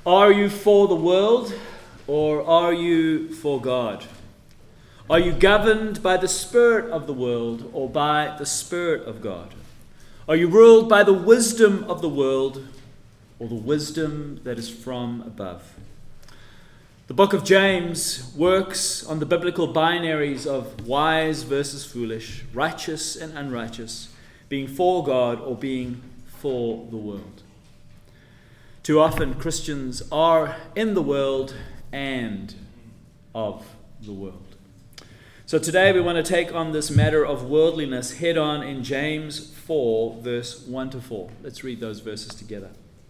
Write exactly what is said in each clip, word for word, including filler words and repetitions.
Are you for the world or are you for God? Are you governed by the spirit of the world or by the Spirit of God? Are you ruled by the wisdom of the world or the wisdom that is from above? The book of James works on the biblical binaries of wise versus foolish, righteous and unrighteous, being for God or being for the world. Too often Christians are in the world and of the world. So today we want to take on this matter of worldliness head on in James four, verse one to four. Let's read those verses together.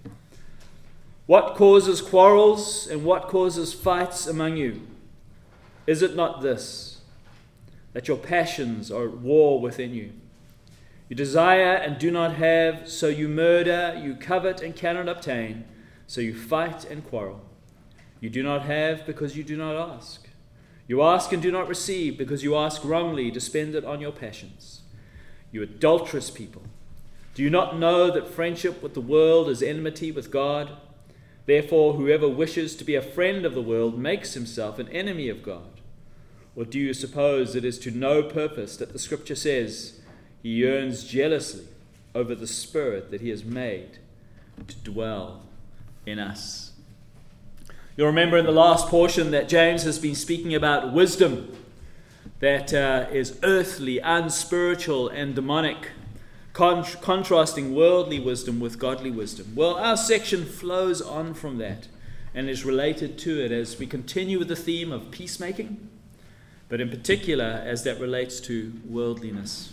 What causes quarrels and what causes fights among you? Is it not this, that your passions are at war within you? You desire and do not have, so you murder, you covet and cannot obtain, so you fight and quarrel. You do not have because you do not ask. You ask and do not receive because you ask wrongly to spend it on your passions. You adulterous people, do you not know that friendship with the world is enmity with God? Therefore, whoever wishes to be a friend of the world makes himself an enemy of God. Or do you suppose it is to no purpose that the Scripture says, He yearns jealously over the Spirit that He has made to dwell in us? You'll remember in the last portion that James has been speaking about wisdom that uh, is earthly, unspiritual, and demonic, con- contrasting worldly wisdom with godly wisdom. Well, our section flows on from that and is related to it as we continue with the theme of peacemaking, but in particular as that relates to worldliness.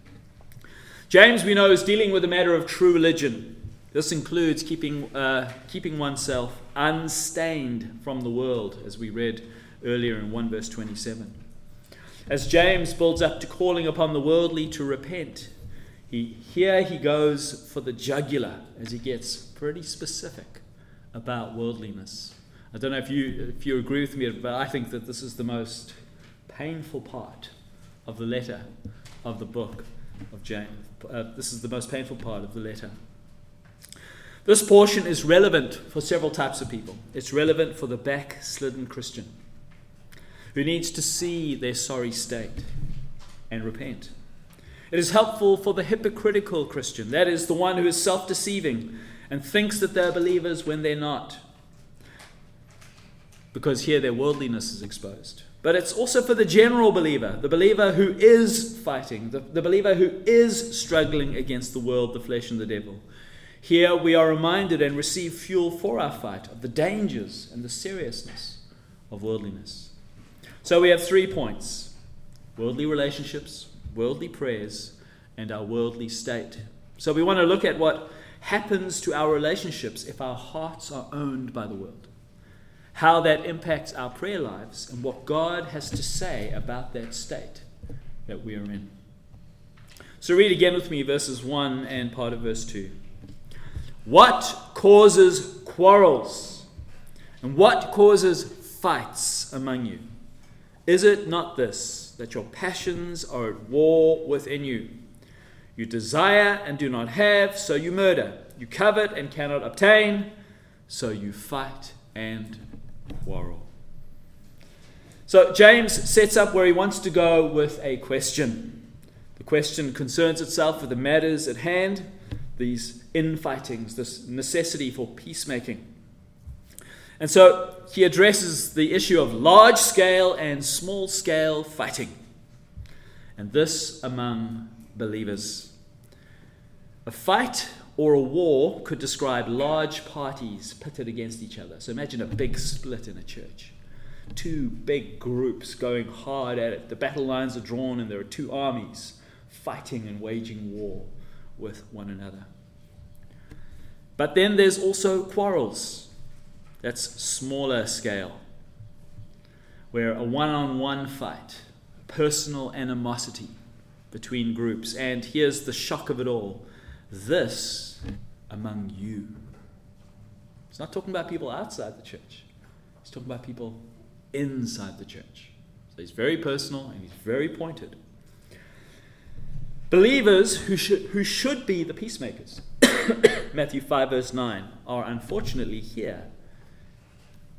James, we know, is dealing with the matter of true religion. This includes keeping uh, keeping oneself unstained from the world, as we read earlier in one verse twenty-seven. As James builds up to calling upon the worldly to repent, he here he goes for the jugular as he gets pretty specific about worldliness. I don't know if you if you agree with me, but I think that this is the most painful part of the letter of the book of James. Uh, this is the most painful part of the letter. This portion is relevant for several types of people. It's relevant for the backslidden Christian who needs to see their sorry state and repent. It is helpful for the hypocritical Christian, that is, the one who is self-deceiving and thinks that they're believers when they're not, because here their worldliness is exposed. But it's also for the general believer, the believer who is fighting, the, the believer who is struggling against the world, the flesh, and the devil. Here we are reminded and receive fuel for our fight of the dangers and the seriousness of worldliness. So we have three points: worldly relationships, worldly prayers, and our worldly state. So we want to look at what happens to our relationships if our hearts are owned by the world, how that impacts our prayer lives, and what God has to say about that state that we are in. So read again with me verses one and part of verse two. What causes quarrels and what causes fights among you? Is it not this, that your passions are at war within you? You desire and do not have, so you murder. You covet and cannot obtain, so you fight and quarrel. So James sets up where he wants to go with a question. The question concerns itself with the matters at hand, these infightings, this necessity for peacemaking. And so he addresses the issue of large-scale and small-scale fighting, and this among believers. A fight or a war could describe large parties pitted against each other. So imagine a big split in a church. Two big groups going hard at it. The battle lines are drawn and there are two armies fighting and waging war with one another. But then there's also quarrels. That's smaller scale, where a one-on-one fight, personal animosity between groups. And here's the shock of it all. This among you. He's not talking about people outside the church. He's talking about people inside the church. So he's very personal and he's very pointed. Believers who should, who should be the peacemakers, Matthew five verse nine, are unfortunately here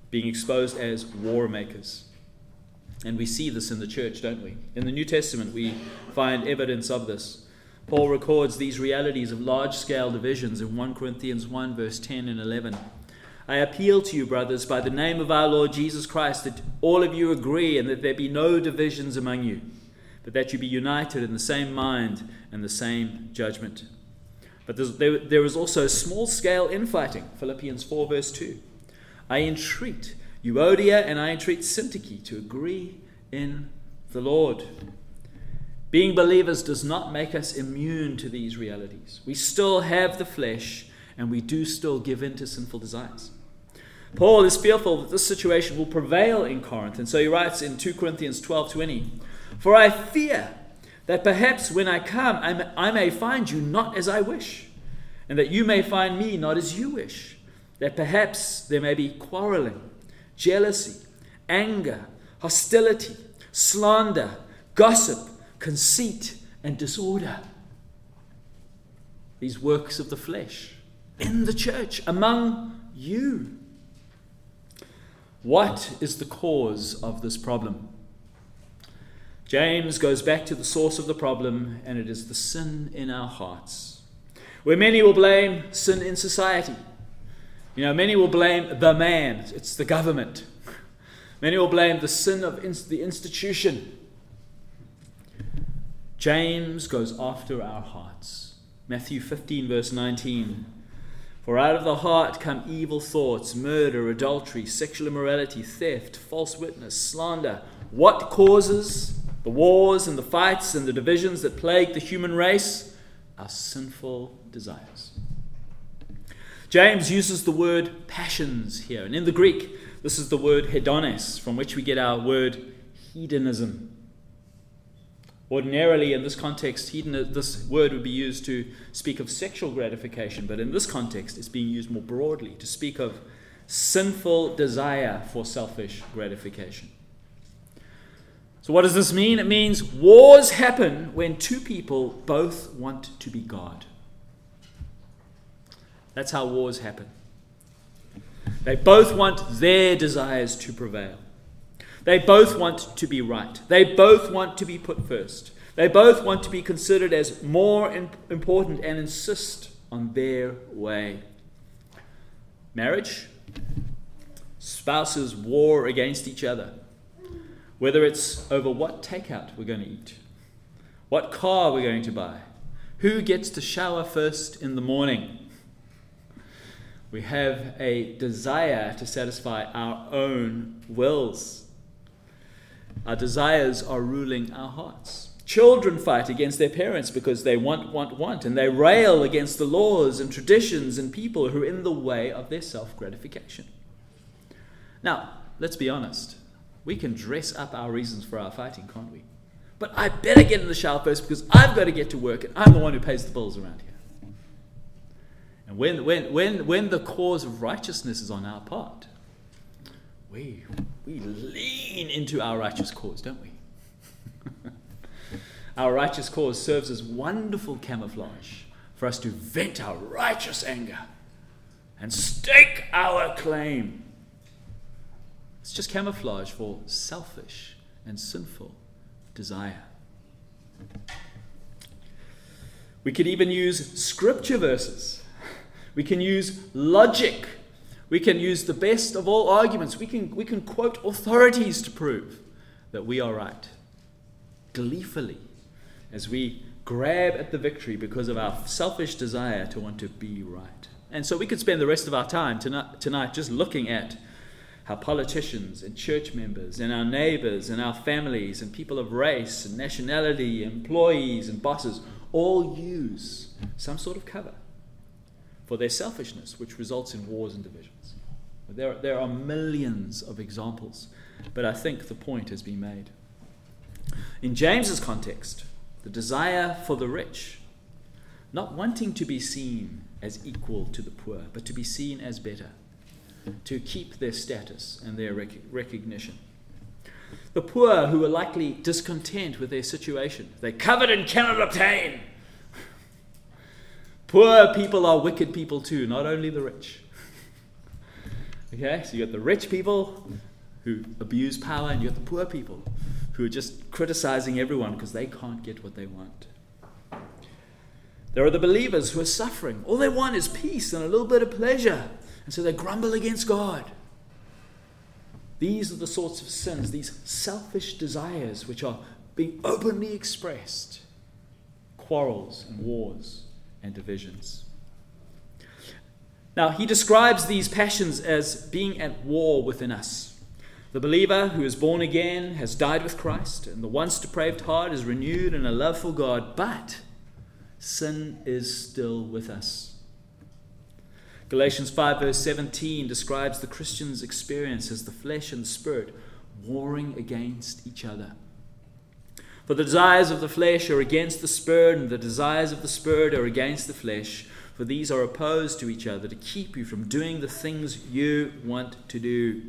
being exposed as war makers. And we see this in the church, don't we? In the New Testament, we find evidence of this. Paul records these realities of large-scale divisions in First Corinthians one, verse ten and eleven. I appeal to you, brothers, by the name of our Lord Jesus Christ, that all of you agree and that there be no divisions among you, but that you be united in the same mind and the same judgment. But there, there is also small-scale infighting. Philippians four, verse two. I entreat Euodia and I entreat Syntyche to agree in the Lord. Being believers does not make us immune to these realities. We still have the flesh, and we do still give in to sinful desires. Paul is fearful that this situation will prevail in Corinth, and so he writes in Second Corinthians twelve twenty, For I fear that perhaps when I come, I may find you not as I wish, and that you may find me not as you wish, that perhaps there may be quarreling, jealousy, anger, hostility, slander, gossip, conceit, and disorder. These works of the flesh in the church, among you. What is the cause of this problem? James goes back to the source of the problem, and it is the sin in our hearts. Where many will blame sin in society. You know, many will blame the man. It's the government. Many will blame the sin of the institution. James goes after our hearts. Matthew fifteen, verse nineteen. For out of the heart come evil thoughts, murder, adultery, sexual immorality, theft, false witness, slander. What causes the wars and the fights and the divisions that plague the human race? Our sinful desires. James uses the word passions here. And in the Greek, this is the word hedones, from which we get our word hedonism. Ordinarily, in this context, hedon, this word would be used to speak of sexual gratification, but in this context, it's being used more broadly to speak of sinful desire for selfish gratification. So what does this mean? It means wars happen when two people both want to be God. That's how wars happen. They both want their desires to prevail. They both want to be right. They both want to be put first. They both want to be considered as more important and insist on their way. Marriage, spouses war against each other, whether it's over what takeout we're going to eat, what car we're going to buy, who gets to shower first in the morning. We have a desire to satisfy our own wills. Our desires are ruling our hearts. Children fight against their parents because they want, want, want, and they rail against the laws and traditions and people who are in the way of their self-gratification. Now, let's be honest. We can dress up our reasons for our fighting, can't we? But I better get in the shower first because I've got to get to work and I'm the one who pays the bills around here. And when, when, when, when the cause of righteousness is on our part, we, we lean into our righteous cause, don't we? Our righteous cause serves as wonderful camouflage for us to vent our righteous anger and stake our claim. It's just camouflage for selfish and sinful desire. We could even use scripture verses. We can use logic. We can use the best of all arguments. We can, we can quote authorities to prove that we are right. Gleefully, as we grab at the victory because of our selfish desire to want to be right. And so we could spend the rest of our time tonight, tonight just looking at how politicians and church members and our neighbors and our families and people of race and nationality, employees and bosses all use some sort of cover for their selfishness, which results in wars and divisions. There, there are millions of examples, but I think the point has been made. In James's context, the desire for the rich, not wanting to be seen as equal to the poor, but to be seen as better, to keep their status and their rec- recognition. The poor who are likely discontent with their situation, they covet and cannot obtain. Poor people are wicked people too, not only the rich. Okay, so you got the rich people who abuse power, and you got the poor people who are just criticizing everyone because they can't get what they want. There are the believers who are suffering. All they want is peace and a little bit of pleasure, and so they grumble against God. These are the sorts of sins, these selfish desires which are being openly expressed. Quarrels and wars and divisions. Now, he describes these passions as being at war within us. The believer who is born again has died with Christ, and the once depraved heart is renewed in a love for God, but sin is still with us. Galatians five verse seventeen describes the Christian's experience as the flesh and the spirit warring against each other. For the desires of the flesh are against the spirit, and the desires of the spirit are against the flesh. For these are opposed to each other to keep you from doing the things you want to do.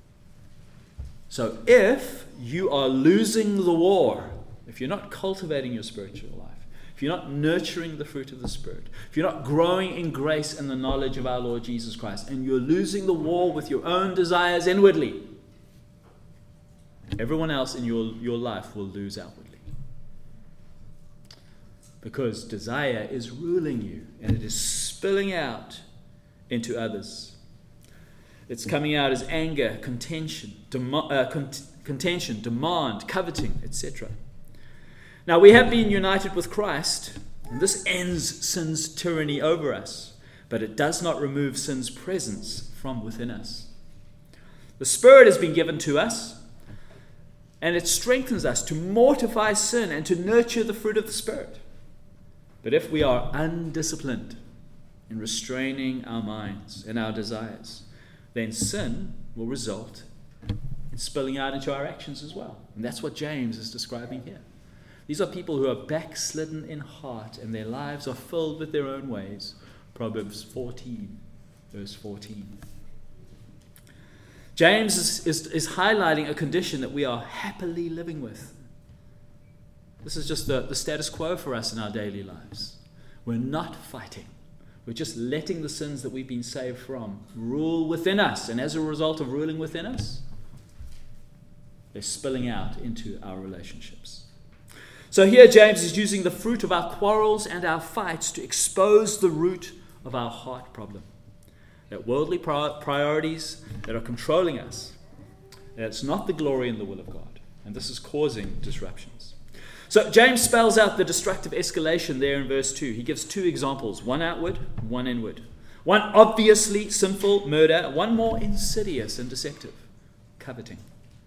So if you are losing the war, if you're not cultivating your spiritual life, if you're not nurturing the fruit of the Spirit, if you're not growing in grace and the knowledge of our Lord Jesus Christ, and you're losing the war with your own desires inwardly, everyone else in your, your life will lose outwardly. Because desire is ruling you, and it is spilling out into others. It's coming out as anger, contention, dem- uh, cont- contention, demand, coveting, et cetera. Now, we have been united with Christ, and this ends sin's tyranny over us, but it does not remove sin's presence from within us. The Spirit has been given to us, and it strengthens us to mortify sin and to nurture the fruit of the Spirit. But if we are undisciplined in restraining our minds and our desires, then sin will result in spilling out into our actions as well. And that's what James is describing here. These are people who are backslidden in heart, and their lives are filled with their own ways. Proverbs fourteen, verse fourteen. James is, is, is highlighting a condition that we are happily living with. This is just the, the status quo for us in our daily lives. We're not fighting. We're just letting the sins that we've been saved from rule within us. And as a result of ruling within us, they're spilling out into our relationships. So here James is using the fruit of our quarrels and our fights to expose the root of our heart problem. That worldly priorities that are controlling us, that it's not the glory and the will of God. And this is causing disruptions. So James spells out the destructive escalation there in verse two. He gives two examples, one outward, one inward. One obviously sinful, murder, one more insidious and deceptive, coveting.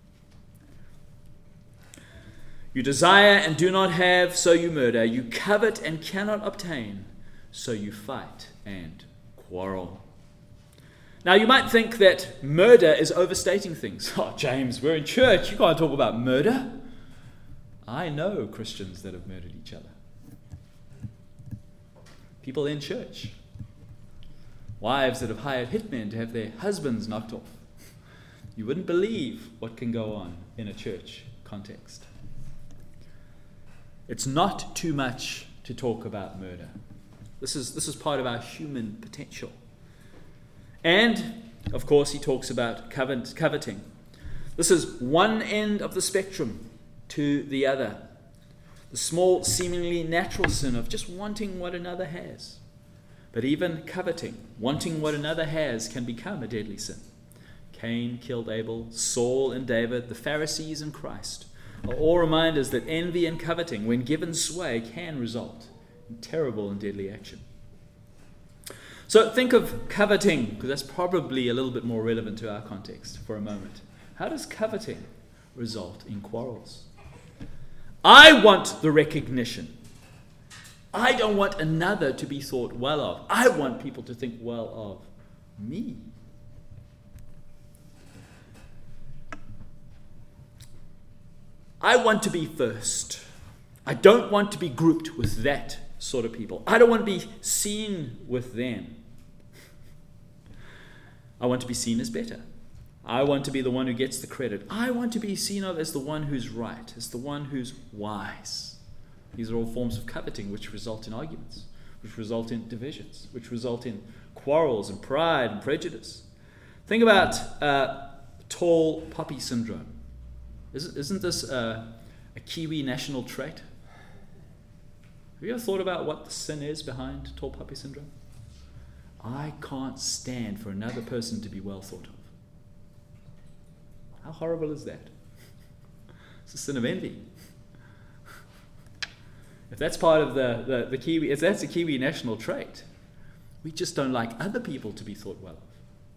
You desire and do not have, so you murder. You covet and cannot obtain, so you fight and quarrel. Now you might think that murder is overstating things. Oh, James, we're in church. You can't talk about murder. I know Christians that have murdered each other. People in church. Wives that have hired hitmen to have their husbands knocked off. You wouldn't believe what can go on in a church context. It's not too much to talk about murder. This is, this is part of our human potential. And, of course, he talks about covet, coveting. This is one end of the spectrum to the other. The small, seemingly natural sin of just wanting what another has. But even coveting, wanting what another has, can become a deadly sin. Cain killed Abel, Saul and David, the Pharisees and Christ are all reminders that envy and coveting, when given sway, can result in terrible and deadly action. So think of coveting, because that's probably a little bit more relevant to our context for a moment. How does coveting result in quarrels? I want the recognition. I don't want another to be thought well of. I want people to think well of me. I want to be first. I don't want to be grouped with that sort of people. I don't want to be seen with them. I want to be seen as better. I want to be the one who gets the credit. I want to be seen of as the one who's right, as the one who's wise. These are all forms of coveting which result in arguments, which result in divisions, which result in quarrels and pride and prejudice. Think about uh, tall poppy syndrome. Isn't, isn't this uh, a Kiwi national trait? Have you ever thought about what the sin is behind tall poppy syndrome? I can't stand for another person to be well thought of. How horrible is that? It's a sin of envy. If that's part of the, the, the Kiwi, if that's a Kiwi national trait, we just don't like other people to be thought well of.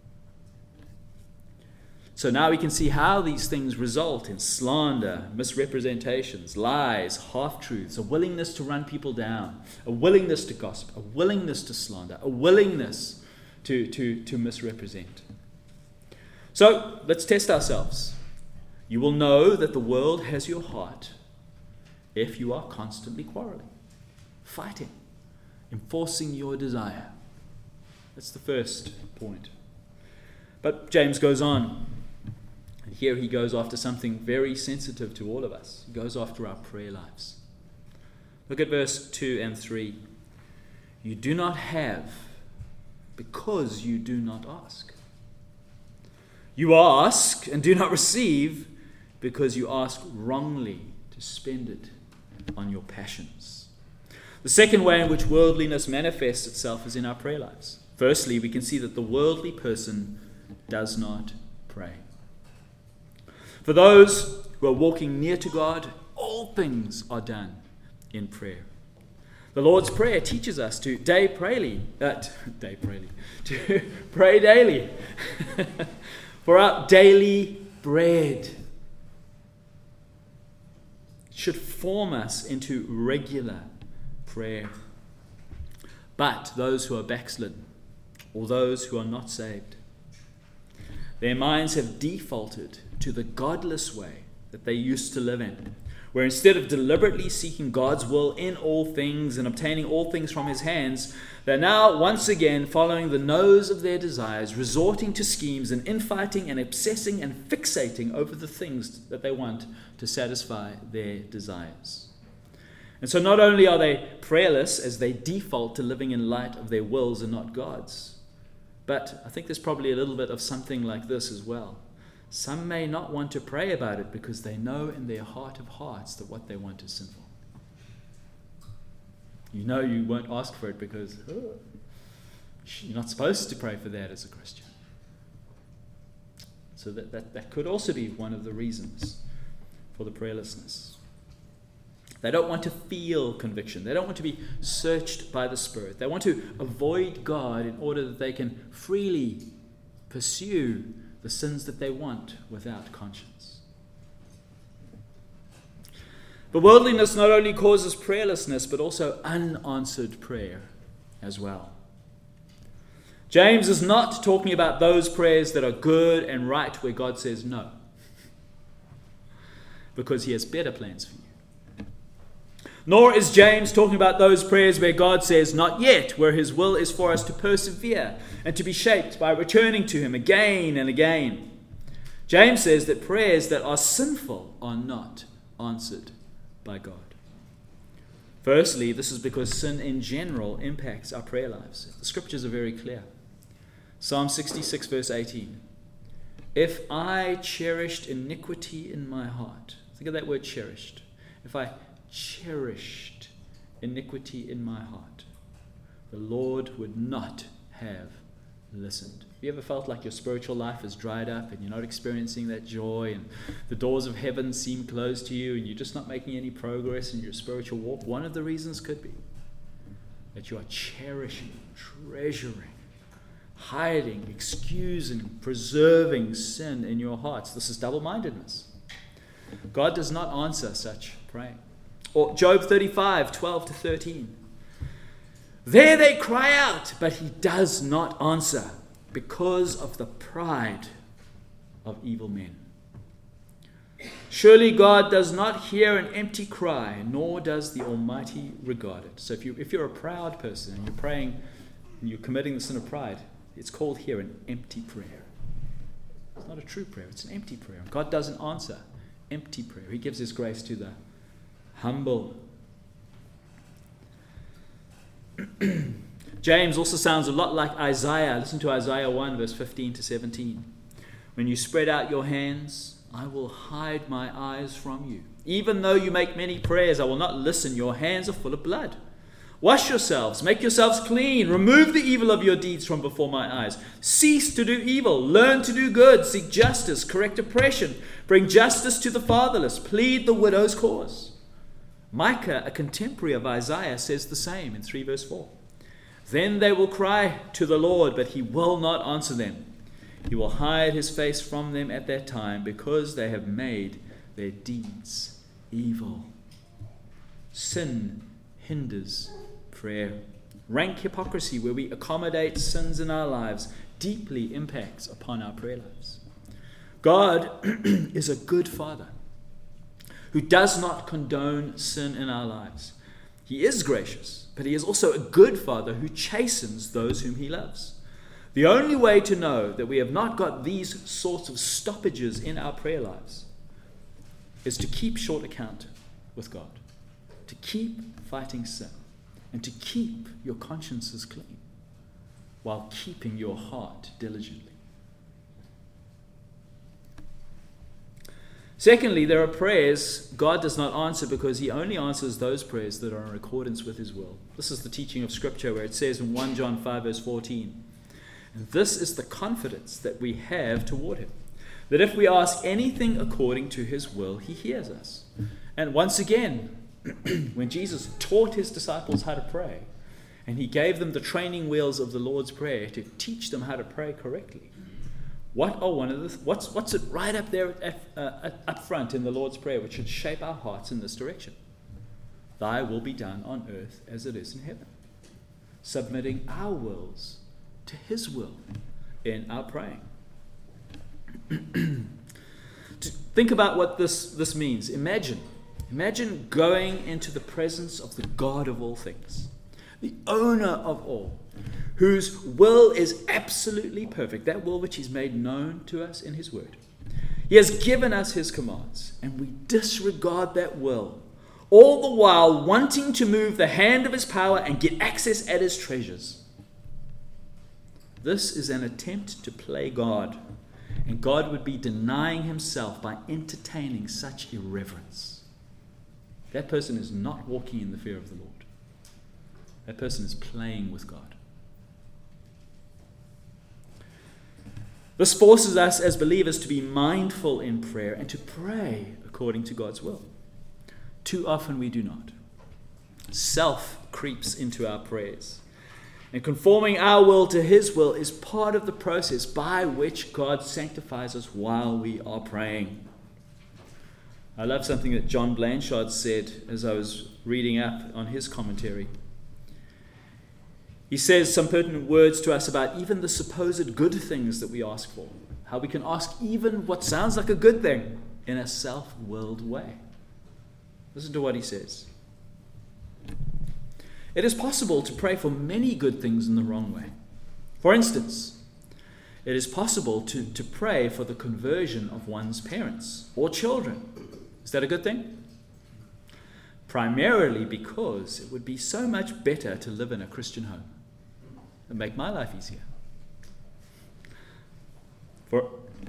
So now we can see how these things result in slander, misrepresentations, lies, half-truths, a willingness to run people down, a willingness to gossip, a willingness to slander, a willingness to, to, to misrepresent. So let's test ourselves. You will know that the world has your heart if you are constantly quarreling, fighting, enforcing your desire. That's the first point. But James goes on. And here he goes after something very sensitive to all of us. He goes after our prayer lives. Look at verse two and three. You do not have because you do not ask. You ask and do not receive because you ask wrongly to spend it on your passions. The second way in which worldliness manifests itself is in our prayer lives. Firstly, we can see that the worldly person does not pray. For those who are walking near to God, all things are done in prayer. The Lord's Prayer teaches us to day prayly, uh, day prayly, to pray daily for our daily bread. It should form us into regular prayer. But those who are backslidden, or those who are not saved, their minds have defaulted to the godless way that they used to live in, where instead of deliberately seeking God's will in all things and obtaining all things from his hands, they're now once again following the nose of their desires, resorting to schemes and infighting and obsessing and fixating over the things that they want to satisfy their desires. And so not only are they prayerless as they default to living in light of their wills and not God's, but I think there's probably a little bit of something like this as well. Some may not want to pray about it because they know in their heart of hearts that what they want is sinful. You know you won't ask for it because oh, you're not supposed to pray for that as a Christian. So that, that, that could also be one of the reasons for the prayerlessness. They don't want to feel conviction. They don't want to be searched by the Spirit. They want to avoid God in order that they can freely pursue the sins that they want without conscience. But worldliness not only causes prayerlessness, but also unanswered prayer as well. James is not talking about those prayers that are good and right where God says no, because he has better plans for you. Nor is James talking about those prayers where God says, not yet, where his will is for us to persevere and to be shaped by returning to him again and again. James says that prayers that are sinful are not answered by God. Firstly, this is because sin in general impacts our prayer lives. The scriptures are very clear. Psalm sixty-six verse eighteen. If I cherished iniquity in my heart, think of that word cherished. If I cherished iniquity in my heart, the Lord would not have listened. Have you ever felt like your spiritual life is dried up and you're not experiencing that joy and the doors of heaven seem closed to you and you're just not making any progress in your spiritual walk? One of the reasons could be that you are cherishing, treasuring, hiding, excusing, preserving sin in your hearts. This is double-mindedness. God does not answer such praying. Or Job thirty-five, twelve to thirteen. There they cry out, but he does not answer because of the pride of evil men. Surely God does not hear an empty cry, nor does the Almighty regard it. So if, you, if you're a proud person and you're praying and you're committing the sin of pride, it's called here an empty prayer. It's not a true prayer, it's an empty prayer. God doesn't answer empty prayer. He gives his grace to the humble. James also sounds a lot like Isaiah. Listen to Isaiah one, verse fifteen to seventeen. When you spread out your hands, I will hide my eyes from you. Even though you make many prayers, I will not listen. Your hands are full of blood. Wash yourselves, make yourselves clean. Remove the evil of your deeds from before my eyes. Cease to do evil. Learn to do good. Seek justice. Correct oppression. Bring justice to the fatherless. Plead the widow's cause. Micah, a contemporary of Isaiah, says the same in three verse four. Then they will cry to the Lord, but he will not answer them. He will hide his face from them at that time, because they have made their deeds evil. Sin hinders prayer. Rank hypocrisy, where we accommodate sins in our lives, deeply impacts upon our prayer lives. God is a good Father who does not condone sin in our lives. He is gracious, but he is also a good Father who chastens those whom he loves. The only way to know that we have not got these sorts of stoppages in our prayer lives is to keep short account with God, to keep fighting sin, and to keep your consciences clean while keeping your heart diligently. Secondly, there are prayers God does not answer because he only answers those prayers that are in accordance with his will. This is the teaching of Scripture, where it says in First John five verse fourteen, and this is the confidence that we have toward him, that if we ask anything according to his will, he hears us. And once again, when Jesus taught his disciples how to pray, and he gave them the training wheels of the Lord's Prayer to teach them how to pray correctly, What are one of the what's what's it right up there at, uh, up front in the Lord's Prayer, which should shape our hearts in this direction? Thy will be done on earth as it is in heaven. Submitting our wills to his will in our praying. To think about what this, this means. Imagine, imagine going into the presence of the God of all things, the owner of all, whose will is absolutely perfect, that will which he's made known to us in his word. He has given us his commands, and we disregard that will, all the while wanting to move the hand of his power and get access at his treasures. This is an attempt to play God, and God would be denying himself by entertaining such irreverence. That person is not walking in the fear of the Lord. That person is playing with God. This forces us as believers to be mindful in prayer and to pray according to God's will. Too often we do not. Self creeps into our prayers. And conforming our will to his will is part of the process by which God sanctifies us while we are praying. I love something that John Blanchard said as I was reading up on his commentary. He says some pertinent words to us about even the supposed good things that we ask for. How we can ask even what sounds like a good thing in a self-willed way. Listen to what he says. It is possible to pray for many good things in the wrong way. For instance, it is possible to, to pray for the conversion of one's parents or children. Is that a good thing? Primarily because it would be so much better to live in a Christian home and make my life easier. For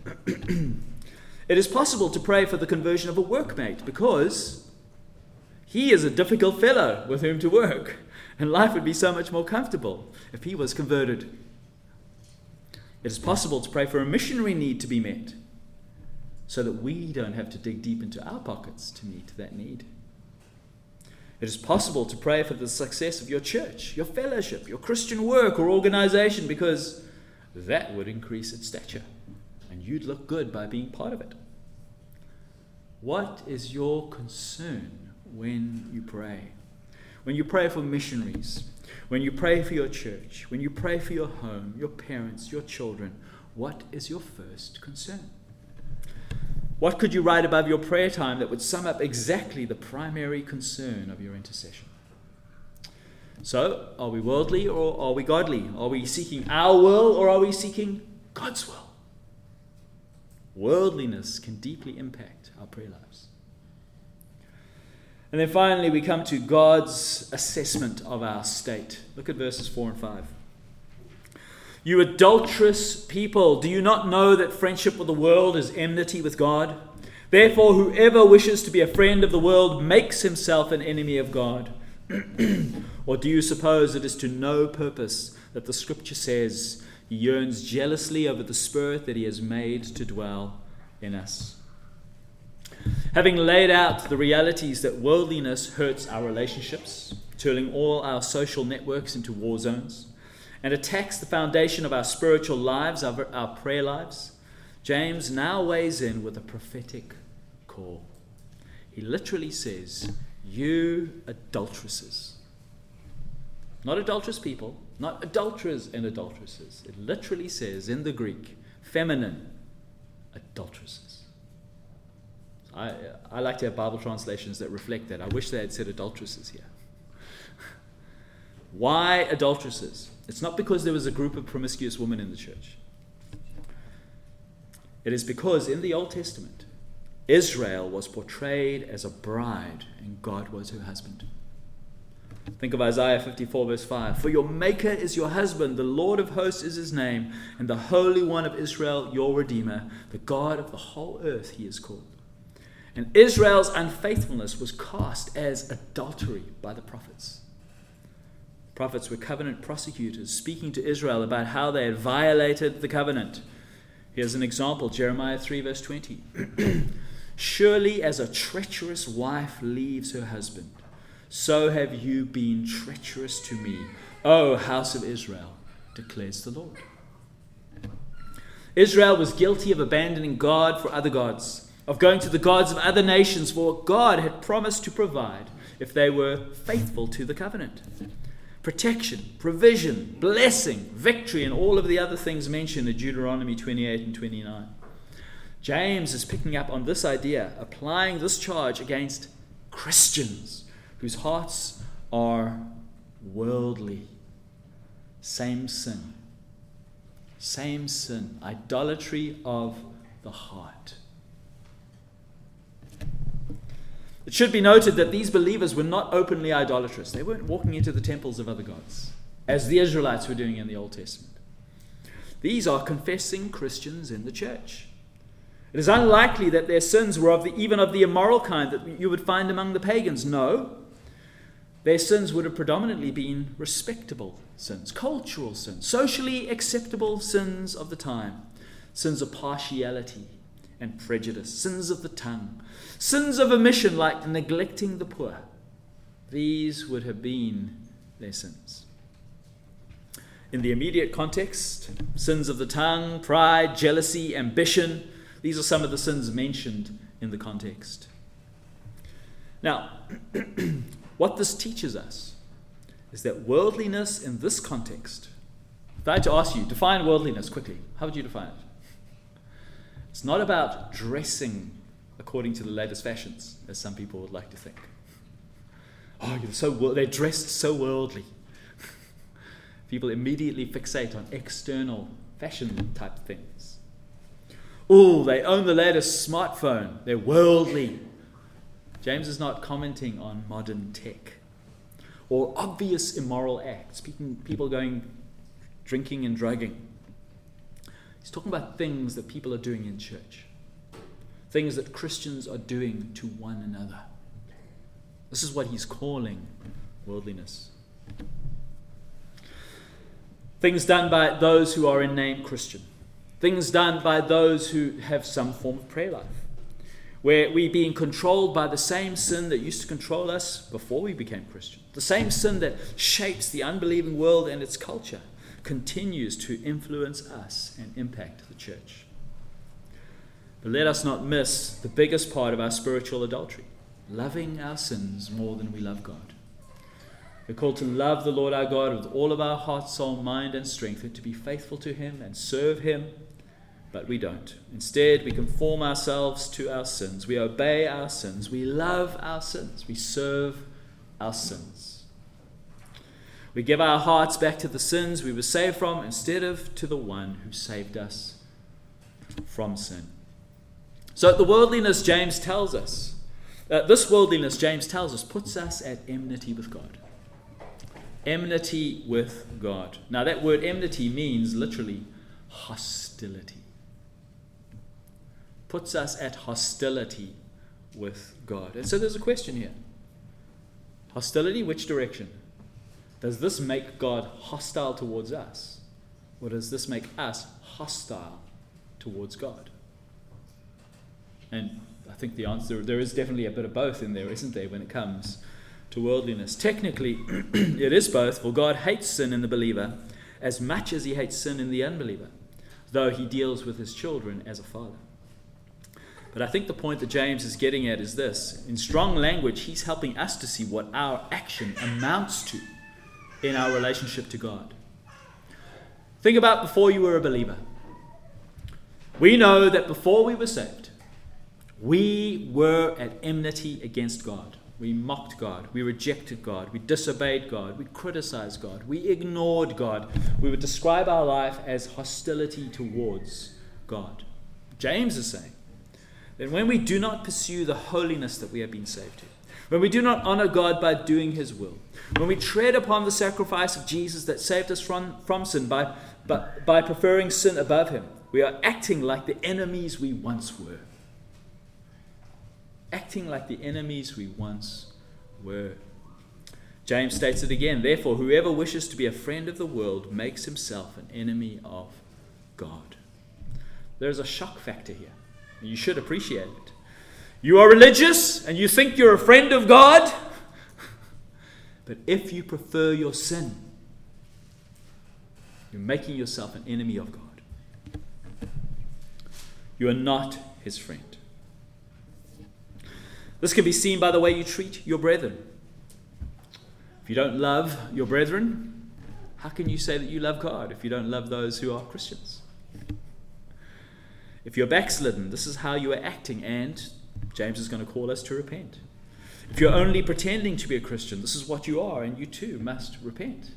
it is possible to pray for the conversion of a workmate because he is a difficult fellow with whom to work, and life would be so much more comfortable if he was converted. It is possible to pray for a missionary need to be met so that we don't have to dig deep into our pockets to meet that need. It is possible to pray for the success of your church, your fellowship, your Christian work or organization, because that would increase its stature and you'd look good by being part of it. What is your concern when you pray? When you pray for missionaries, when you pray for your church, when you pray for your home, your parents, your children, what is your first concern? What could you write above your prayer time that would sum up exactly the primary concern of your intercession? So, are we worldly or are we godly? Are we seeking our will or are we seeking God's will? Worldliness can deeply impact our prayer lives. And then finally, we come to God's assessment of our state. Look at verses four and five. You adulterous people, do you not know that friendship with the world is enmity with God? Therefore, whoever wishes to be a friend of the world makes himself an enemy of God. Or do you suppose it is to no purpose that the Scripture says he yearns jealously over the Spirit that he has made to dwell in us? Having laid out the realities that worldliness hurts our relationships, turning all our social networks into war zones, and attacks the foundation of our spiritual lives, our, our prayer lives, James now weighs in with a prophetic call. He literally says, you adulteresses. Not adulterous people, not adulterers and adulteresses. It literally says in the Greek, feminine adulteresses. I, I like to have Bible translations that reflect that. I wish they had said adulteresses here. Why adulteresses? It's not because there was a group of promiscuous women in the church. It is because in the Old Testament, Israel was portrayed as a bride and God was her husband. Think of Isaiah fifty-four verse five. For your Maker is your husband, the Lord of hosts is his name, and the Holy One of Israel your Redeemer, the God of the whole earth he is called. And Israel's unfaithfulness was cast as adultery by the prophets. Prophets were covenant prosecutors speaking to Israel about how they had violated the covenant. Here's an example, Jeremiah three verse twenty. Surely as a treacherous wife leaves her husband, so have you been treacherous to me, O house of Israel, declares the Lord. Israel was guilty of abandoning God for other gods, of going to the gods of other nations for what God had promised to provide if they were faithful to the covenant. Protection, provision, blessing, victory, and all of the other things mentioned in Deuteronomy twenty-eight and twenty-nine. James is picking up on this idea, applying this charge against Christians whose hearts are worldly. Same sin. Same sin. Idolatry of the heart. It should be noted that these believers were not openly idolatrous. They weren't walking into the temples of other gods, as the Israelites were doing in the Old Testament. These are confessing Christians in the church. It is unlikely that their sins were of the, even of the immoral kind that you would find among the pagans. No. Their sins would have predominantly been respectable sins, cultural sins, socially acceptable sins of the time, sins of partiality and prejudice, sins of the tongue, sins of omission like neglecting the poor. These would have been their sins. In the immediate context, sins of the tongue, pride, jealousy, ambition, these are some of the sins mentioned in the context. Now, what this teaches us is that worldliness in this context, if I had to ask you, define worldliness quickly, how would you define it? It's not about dressing according to the latest fashions, as some people would like to think. Oh, you're so wor- they're dressed so worldly. People immediately fixate on external fashion type things. Oh, they own the latest smartphone. They're worldly. James is not commenting on modern tech or obvious immoral acts, people going drinking and drugging. He's talking about things that people are doing in church, things that Christians are doing to one another. This is what he's calling worldliness. Things done by those who are in name Christian. Things done by those who have some form of prayer life, where we're being controlled by the same sin that used to control us before we became Christian. The same sin that shapes the unbelieving world and its culture continues to influence us and impact the church. But let us not miss the biggest part of our spiritual adultery, loving our sins more than we love God. We're called to love the Lord our God with all of our heart, soul, mind, and strength, and to be faithful to him and serve him, but we don't. Instead, we conform ourselves to our sins. We obey our sins. We love our sins. We serve our sins. We give our hearts back to the sins we were saved from instead of to the one who saved us from sin. So the worldliness, James tells us, Uh, this worldliness, James tells us, puts us at enmity with God. Enmity with God. Now that word enmity means literally hostility. Puts us at hostility with God. And so there's a question here. Hostility, which direction? Does this make God hostile towards us? Or does this make us hostile towards God? And I think the answer, there is definitely a bit of both in there, isn't there, when it comes to worldliness. Technically, it is both, for God hates sin in the believer as much as he hates sin in the unbeliever, though he deals with his children as a father. But I think the point that James is getting at is this. In strong language, he's helping us to see what our action amounts to in our relationship to God. Think about before you were a believer. We know that before we were saved, we were at enmity against God. We mocked God. We rejected God. We disobeyed God. We criticized God. We ignored God. We would describe our life as hostility towards God. James is saying that when we do not pursue the holiness that we have been saved to, when we do not honor God by doing his will, when we tread upon the sacrifice of Jesus that saved us from, from sin by, by, by preferring sin above him, we are acting like the enemies we once were. Acting like the enemies we once were. James states it again. Therefore, whoever wishes to be a friend of the world makes himself an enemy of God. There's a shock factor here. You should appreciate it. You are religious and you think you're a friend of God. But if you prefer your sin, you're making yourself an enemy of God. You are not his friend. This can be seen by the way you treat your brethren. If you don't love your brethren, how can you say that you love God if you don't love those who are Christians? If you're backslidden, this is how you are acting, and James is going to call us to repent. If you're only pretending to be a Christian, this is what you are, and you too must repent.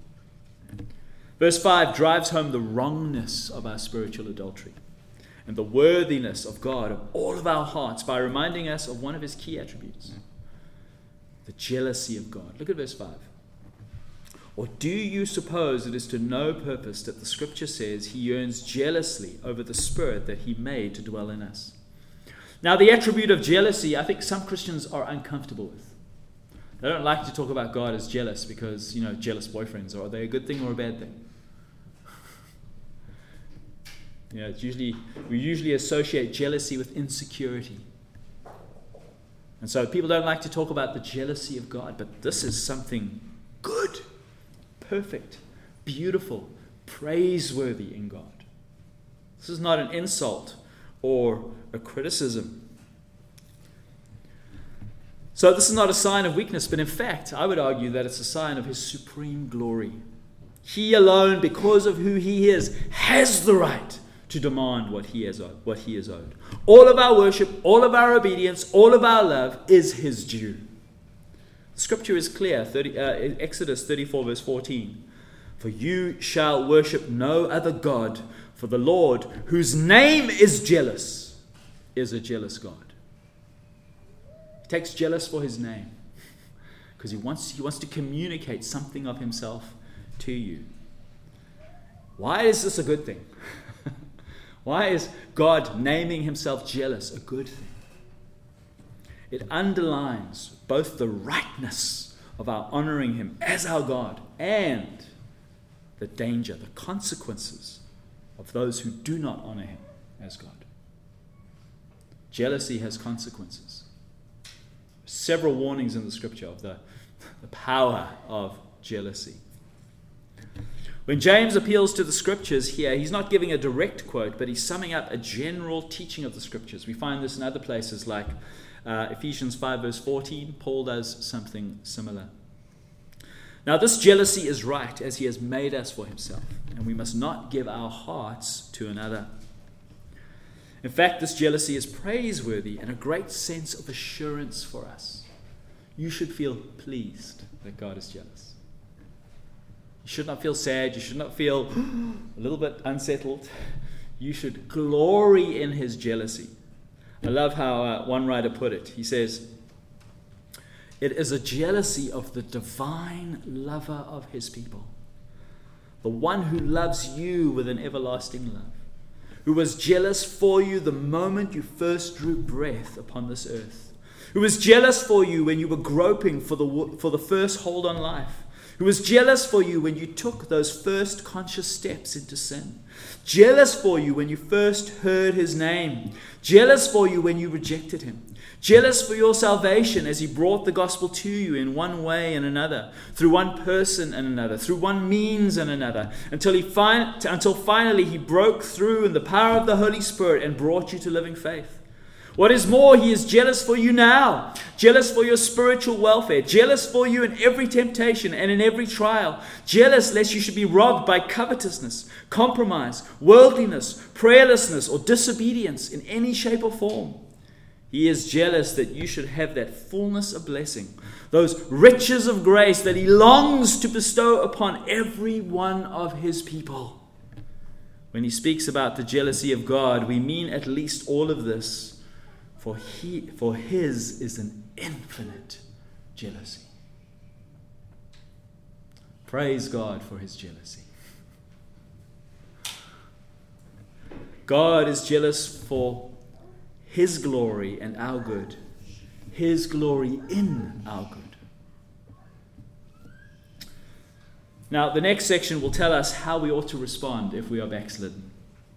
Verse five drives home the wrongness of our spiritual adultery and the worthiness of God of all of our hearts by reminding us of one of his key attributes, the jealousy of God. Look at verse five. Or do you suppose it is to no purpose that the scripture says he yearns jealously over the spirit that he made to dwell in us? Now, the attribute of jealousy, I think some Christians are uncomfortable with. They don't like to talk about God as jealous because, you know, jealous boyfriends, are they a good thing or a bad thing? You know, it's usually, we usually associate jealousy with insecurity. And so people don't like to talk about the jealousy of God, but this is something good, perfect, beautiful, praiseworthy in God. This is not an insult or a criticism. So this is not a sign of weakness, but in fact, I would argue that it's a sign of his supreme glory. He alone, because of who he is, has the right to demand what he has owed, what he is owed. All of our worship, all of our obedience, all of our love is his due. The scripture is clear, thirty, uh, Exodus thirty-four verse fourteen. For you shall worship no other God, for the Lord, whose name is jealous, is a jealous God. He takes jealous for his name because he wants, he wants to communicate something of himself to you. Why is this a good thing? Why is God naming himself jealous a good thing? It underlines both the rightness of our honoring him as our God and the danger, the consequences of those who do not honor him as God. Jealousy has consequences. Several warnings in the scripture of the, the power of jealousy. When James appeals to the scriptures here, he's not giving a direct quote, but he's summing up a general teaching of the scriptures. We find this in other places like uh, Ephesians five verse fourteen. Paul does something similar. Now this jealousy is right as he has made us for himself, and we must not give our hearts to another. In fact, this jealousy is praiseworthy and a great sense of assurance for us. You should feel pleased that God is jealous. You should not feel sad. You should not feel a little bit unsettled. You should glory in his jealousy. I love how uh, one writer put it. He says, It is a jealousy of the divine lover of his people, the one who loves you with an everlasting love, who was jealous for you the moment you first drew breath upon this earth, who was jealous for you when you were groping for the, for the first hold on life, who was jealous for you when you took those first conscious steps into sin, jealous for you when you first heard his name, jealous for you when you rejected him, jealous for your salvation as he brought the gospel to you in one way and another, through one person and another, through one means and another, until he fin- until finally he broke through in the power of the Holy Spirit and brought you to living faith. What is more, he is jealous for you now, jealous for your spiritual welfare, jealous for you in every temptation and in every trial, jealous lest you should be robbed by covetousness, compromise, worldliness, prayerlessness, or disobedience in any shape or form. He is jealous that you should have that fullness of blessing, those riches of grace that he longs to bestow upon every one of his people. When he speaks about the jealousy of God, we mean at least all of this, for he, for his is an infinite jealousy. Praise God for his jealousy. God is jealous for his glory and our good. His glory in our good. Now, the next section will tell us how we ought to respond if we are backslidden.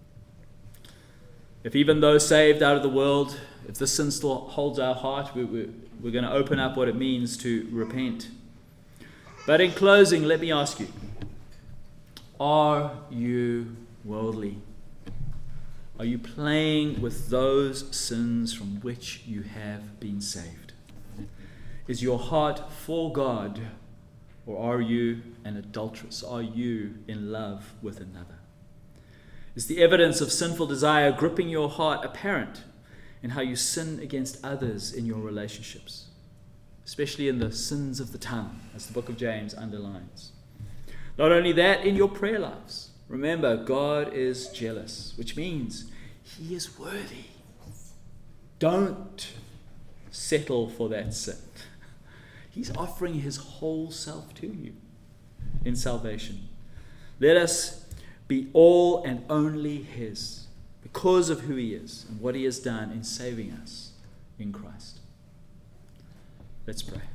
If even though saved out of the world, if the sin still holds our heart, we, we, we're going to open up what it means to repent. But in closing, let me ask you, are you worldly? Are you playing with those sins from which you have been saved? Is your heart for God, or are you an adulteress? Are you in love with another? Is the evidence of sinful desire gripping your heart apparent in how you sin against others in your relationships, especially in the sins of the tongue, as the book of James underlines? Not only that, in your prayer lives. Remember, God is jealous, which means he is worthy. Don't settle for that sin. He's offering his whole self to you in salvation. Let us be all and only his because of who he is and what he has done in saving us in Christ. Let's pray.